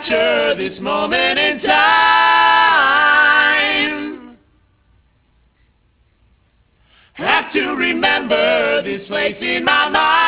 capture this moment in time. Have to remember this place in my mind.